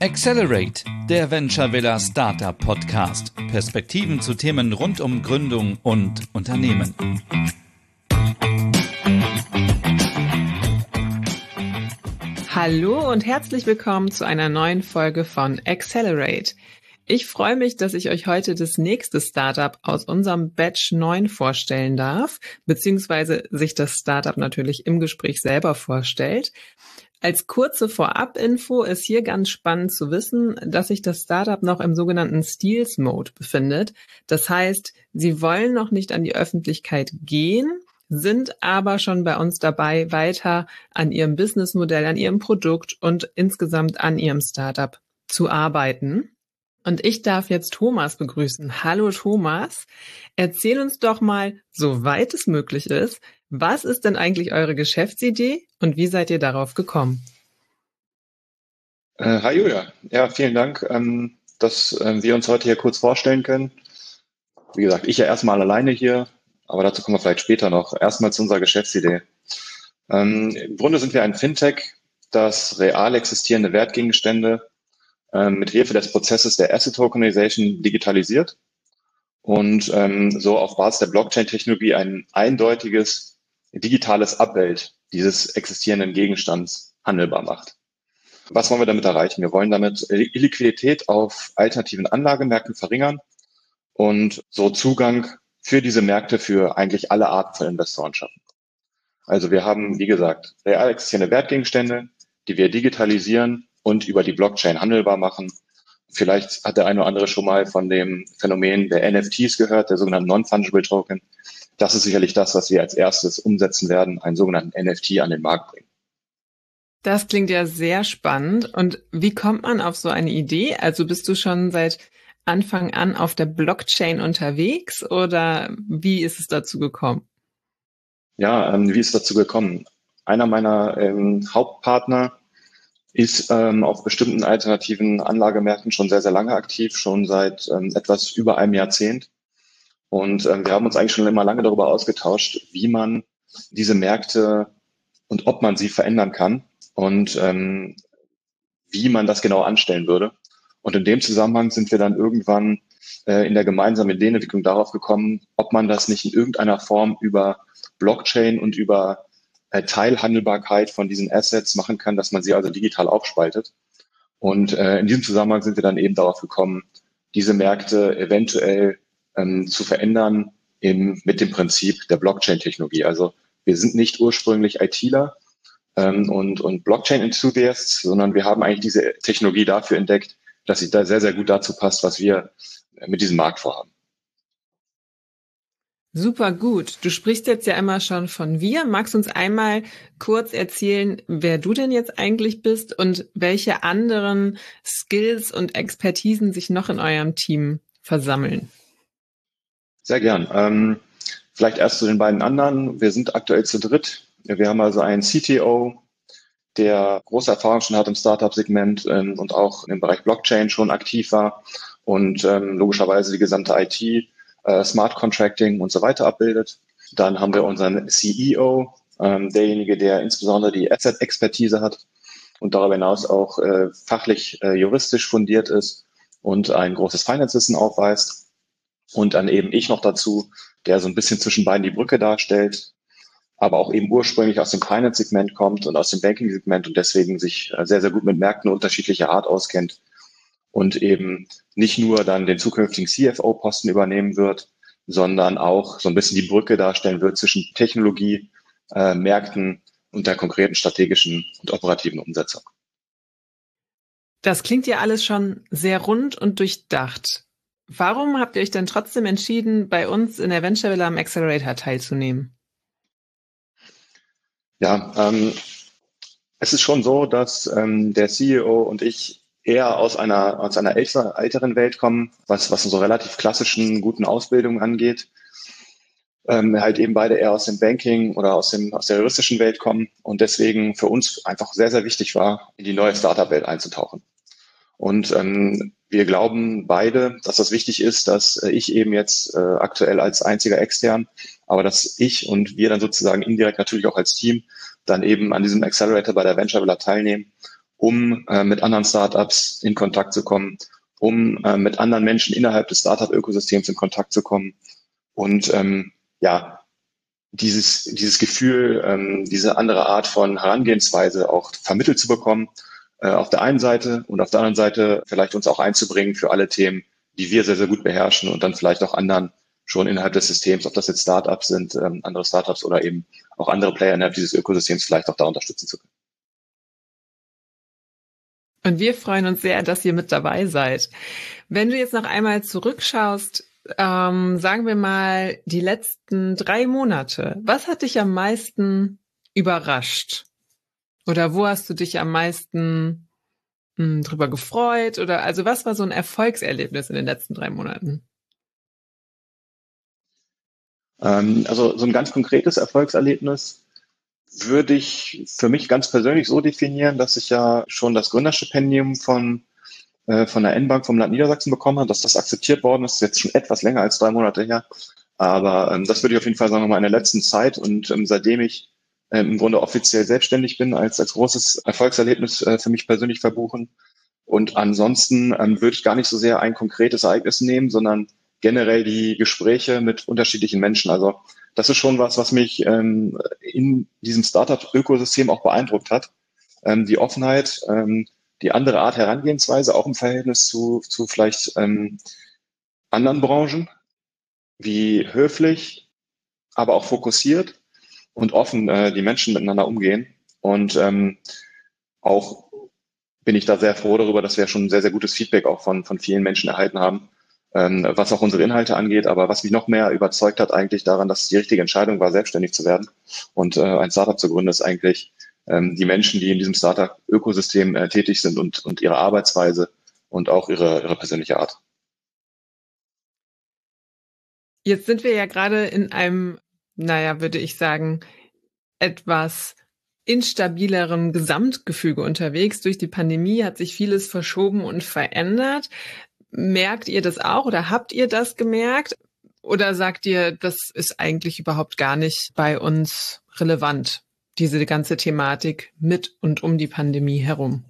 Accelerate, der Venture Villa Startup Podcast. Perspektiven zu Themen rund um Gründung und Unternehmen. Hallo und herzlich willkommen zu einer neuen Folge von Accelerate. Ich freue mich, dass ich euch heute das nächste Startup aus unserem Batch 9 vorstellen darf, beziehungsweise sich das Startup natürlich im Gespräch selber vorstellt. Als kurze Vorab-Info ist hier ganz spannend zu wissen, dass sich das Startup noch im sogenannten Stealth Mode befindet. Das heißt, sie wollen noch nicht an die Öffentlichkeit gehen, sind aber schon bei uns dabei, weiter an ihrem Businessmodell, an ihrem Produkt und insgesamt an ihrem Startup zu arbeiten. Und ich darf jetzt Thomas begrüßen. Hallo Thomas, erzähl uns doch mal, soweit es möglich ist, was ist denn eigentlich eure Geschäftsidee und wie seid ihr darauf gekommen? Hi Julia, ja, vielen Dank, dass wir uns heute hier kurz vorstellen können. Wie gesagt, ich ja erstmal alleine hier, aber dazu kommen wir vielleicht später noch. Erstmal zu unserer Geschäftsidee. Im Grunde sind wir ein Fintech, das real existierende Wertgegenstände mit Hilfe des Prozesses der Asset Tokenization digitalisiert und so auf Basis der Blockchain-Technologie ein eindeutiges digitales Abbild dieses existierenden Gegenstands handelbar macht. Was wollen wir damit erreichen? Wir wollen damit Illiquidität auf alternativen Anlagemärkten verringern und so Zugang für diese Märkte für eigentlich alle Arten von Investoren schaffen. Also wir haben, wie gesagt, real existierende Wertgegenstände, die wir digitalisieren und über die Blockchain handelbar machen. Vielleicht hat der eine oder andere schon mal von dem Phänomen der NFTs gehört, der sogenannten Non-Fungible Token. Das ist sicherlich das, was wir als erstes umsetzen werden, einen sogenannten NFT an den Markt bringen. Das klingt ja sehr spannend. Und wie kommt man auf so eine Idee? Also bist du schon seit Anfang an auf der Blockchain unterwegs oder wie ist es dazu gekommen? Ja, wie ist es dazu gekommen? Einer meiner Hauptpartner ist auf bestimmten alternativen Anlagemärkten schon sehr, sehr lange aktiv, schon seit etwas über einem Jahrzehnt. Und wir haben uns eigentlich schon immer lange darüber ausgetauscht, wie man diese Märkte und ob man sie verändern kann und wie man das genau anstellen würde. Und in dem Zusammenhang sind wir dann irgendwann in der gemeinsamen Ideenentwicklung darauf gekommen, ob man das nicht in irgendeiner Form über Blockchain und über Teilhandelbarkeit von diesen Assets machen kann, dass man sie also digital aufspaltet. Und in diesem Zusammenhang sind wir dann eben darauf gekommen, diese Märkte eventuell zu verändern mit dem Prinzip der Blockchain-Technologie. Also wir sind nicht ursprünglich ITler und Blockchain-Enthusiasts, sondern wir haben eigentlich diese Technologie dafür entdeckt, dass sie da sehr, sehr gut dazu passt, was wir mit diesem Markt vorhaben. Super gut. Du sprichst jetzt ja immer schon von wir. Magst du uns einmal kurz erzählen, wer du denn jetzt eigentlich bist und welche anderen Skills und Expertisen sich noch in eurem Team versammeln? Sehr gern. Vielleicht erst zu den beiden anderen. Wir sind aktuell zu dritt. Wir haben also einen CTO, der große Erfahrung schon hat im Startup-Segment und auch im Bereich Blockchain schon aktiv war und logischerweise die gesamte IT, Smart Contracting und so weiter abbildet. Dann haben wir unseren CEO, derjenige, der insbesondere die Asset-Expertise hat und darüber hinaus auch fachlich juristisch fundiert ist und ein großes Finance-Wissen aufweist. Und dann eben ich noch dazu, der so ein bisschen zwischen beiden die Brücke darstellt, aber auch eben ursprünglich aus dem Finance-Segment kommt und aus dem Banking-Segment und deswegen sich sehr, sehr gut mit Märkten unterschiedlicher Art auskennt und eben nicht nur dann den zukünftigen CFO-Posten übernehmen wird, sondern auch so ein bisschen die Brücke darstellen wird zwischen Technologie, Märkten und der konkreten strategischen und operativen Umsetzung. Das klingt ja alles schon sehr rund und durchdacht. Warum habt ihr euch denn trotzdem entschieden, bei uns in der Venture Villa am Accelerator teilzunehmen? Ja, es ist schon so, dass der CEO und ich eher aus einer älteren Welt kommen, was unsere relativ klassischen, guten Ausbildungen angeht. Halt eben beide eher aus dem Banking oder aus der juristischen Welt kommen und deswegen für uns einfach sehr, sehr wichtig war, in die neue Startup-Welt einzutauchen. Und wir glauben beide, dass das wichtig ist, dass ich eben jetzt aktuell als einziger extern, aber dass ich und wir dann sozusagen indirekt natürlich auch als Team dann eben an diesem Accelerator bei der Venture Villa teilnehmen um mit anderen Startups in Kontakt zu kommen, um mit anderen Menschen innerhalb des Startup-Ökosystems in Kontakt zu kommen und dieses Gefühl, diese andere Art von Herangehensweise auch vermittelt zu bekommen, auf der einen Seite und auf der anderen Seite vielleicht uns auch einzubringen für alle Themen, die wir sehr, sehr gut beherrschen und dann vielleicht auch anderen schon innerhalb des Systems, ob das jetzt Startups sind, andere Startups oder eben auch andere Player innerhalb dieses Ökosystems vielleicht auch da unterstützen zu können. Und wir freuen uns sehr, dass ihr mit dabei seid. Wenn du jetzt noch einmal zurückschaust, sagen wir mal die letzten 3 Monate, was hat dich am meisten überrascht? Oder wo hast du dich am meisten drüber gefreut? Oder also was war so ein Erfolgserlebnis in den letzten 3 Monaten? Also so ein ganz konkretes Erfolgserlebnis würde ich für mich ganz persönlich so definieren, dass ich ja schon das Gründerstipendium von der N-Bank vom Land Niedersachsen bekommen habe, dass das akzeptiert worden ist. Jetzt schon etwas länger als 3 Monate her. Aber das würde ich auf jeden Fall sagen, nochmal in der letzten Zeit und seitdem ich im Grunde offiziell selbstständig bin, als großes Erfolgserlebnis für mich persönlich verbuchen. Und ansonsten würde ich gar nicht so sehr ein konkretes Ereignis nehmen, sondern generell die Gespräche mit unterschiedlichen Menschen. Also das ist schon was mich in diesem Startup-Ökosystem auch beeindruckt hat. Die Offenheit, die andere Art Herangehensweise, auch im Verhältnis zu vielleicht anderen Branchen, wie höflich, aber auch fokussiert und offen die Menschen miteinander umgehen. Und auch bin ich da sehr froh darüber, dass wir schon sehr, sehr gutes Feedback auch von vielen Menschen erhalten haben, was auch unsere Inhalte angeht. Aber was mich noch mehr überzeugt hat eigentlich daran, dass es die richtige Entscheidung war, selbstständig zu werden und ein Startup zu gründen, ist eigentlich die Menschen, die in diesem Startup-Ökosystem tätig sind und ihre Arbeitsweise und auch ihre persönliche Art. Jetzt sind wir ja gerade in einem, würde ich sagen, etwas instabileren Gesamtgefüge unterwegs. Durch die Pandemie hat sich vieles verschoben und verändert. Merkt ihr das auch oder habt ihr das gemerkt? Oder sagt ihr, das ist eigentlich überhaupt gar nicht bei uns relevant, diese ganze Thematik mit und um die Pandemie herum?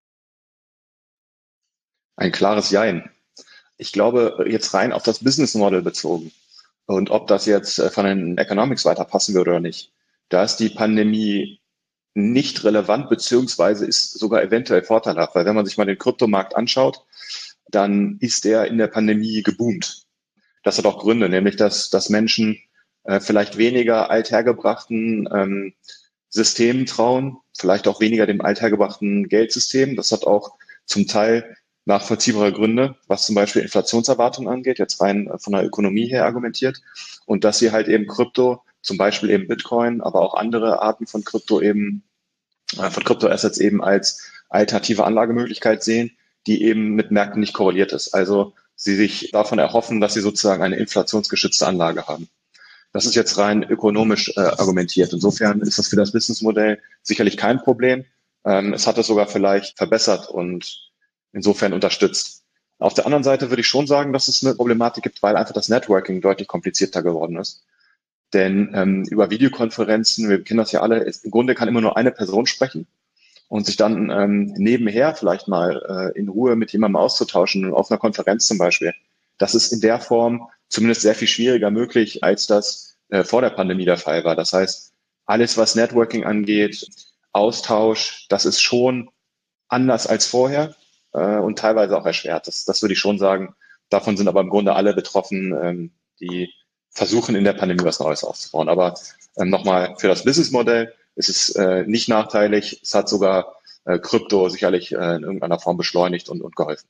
Ein klares Jein. Ich glaube, jetzt rein auf das Business Model bezogen und ob das jetzt von den Economics weiter passen würde oder nicht, da ist die Pandemie nicht relevant, beziehungsweise ist sogar eventuell vorteilhaft, weil wenn man sich mal den Kryptomarkt anschaut, dann ist der in der Pandemie geboomt. Das hat auch Gründe, nämlich dass Menschen vielleicht weniger althergebrachten Systemen trauen, vielleicht auch weniger dem althergebrachten Geldsystem. Das hat auch zum Teil nachvollziehbare Gründe, was zum Beispiel Inflationserwartungen angeht, jetzt rein von der Ökonomie her argumentiert. Und dass sie halt eben Krypto, zum Beispiel eben Bitcoin, aber auch andere Arten von Krypto eben, von Kryptoassets eben als alternative Anlagemöglichkeit sehen, die eben mit Märkten nicht korreliert ist. Also sie sich davon erhoffen, dass sie sozusagen eine inflationsgeschützte Anlage haben. Das ist jetzt rein ökonomisch argumentiert. Insofern ist das für das Businessmodell sicherlich kein Problem. Es hat es sogar vielleicht verbessert und insofern unterstützt. Auf der anderen Seite würde ich schon sagen, dass es eine Problematik gibt, weil einfach das Networking deutlich komplizierter geworden ist. Denn über Videokonferenzen, wir kennen das ja alle, im Grunde kann immer nur eine Person sprechen und sich dann nebenher vielleicht mal in Ruhe mit jemandem auszutauschen, auf einer Konferenz zum Beispiel. Das ist in der Form zumindest sehr viel schwieriger möglich, als das vor der Pandemie der Fall war. Das heißt, alles, was Networking angeht, Austausch, das ist schon anders als vorher und teilweise auch erschwert. Das würde ich schon sagen. Davon sind aber im Grunde alle betroffen, die versuchen in der Pandemie was Neues aufzubauen. Aber nochmal, für das Businessmodell ist es nicht nachteilig. Es hat sogar Krypto sicherlich in irgendeiner Form beschleunigt und geholfen.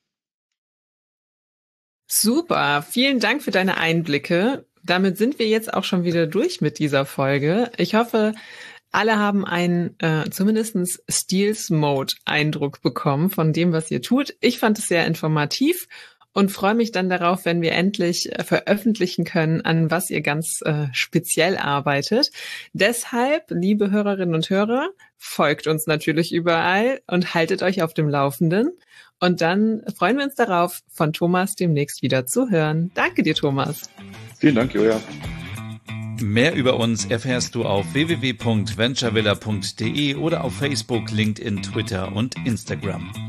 Super, vielen Dank für deine Einblicke. Damit sind wir jetzt auch schon wieder durch mit dieser Folge. Ich hoffe, alle haben einen zumindest Stealth-Mode-Eindruck bekommen von dem, was ihr tut. Ich fand es sehr informativ und freue mich dann darauf, wenn wir endlich veröffentlichen können, an was ihr ganz speziell arbeitet. Deshalb, liebe Hörerinnen und Hörer, folgt uns natürlich überall und haltet euch auf dem Laufenden. Und dann freuen wir uns darauf, von Thomas demnächst wieder zu hören. Danke dir, Thomas. Vielen Dank, Julia. Mehr über uns erfährst du auf www.venturevilla.de oder auf Facebook, LinkedIn, Twitter und Instagram.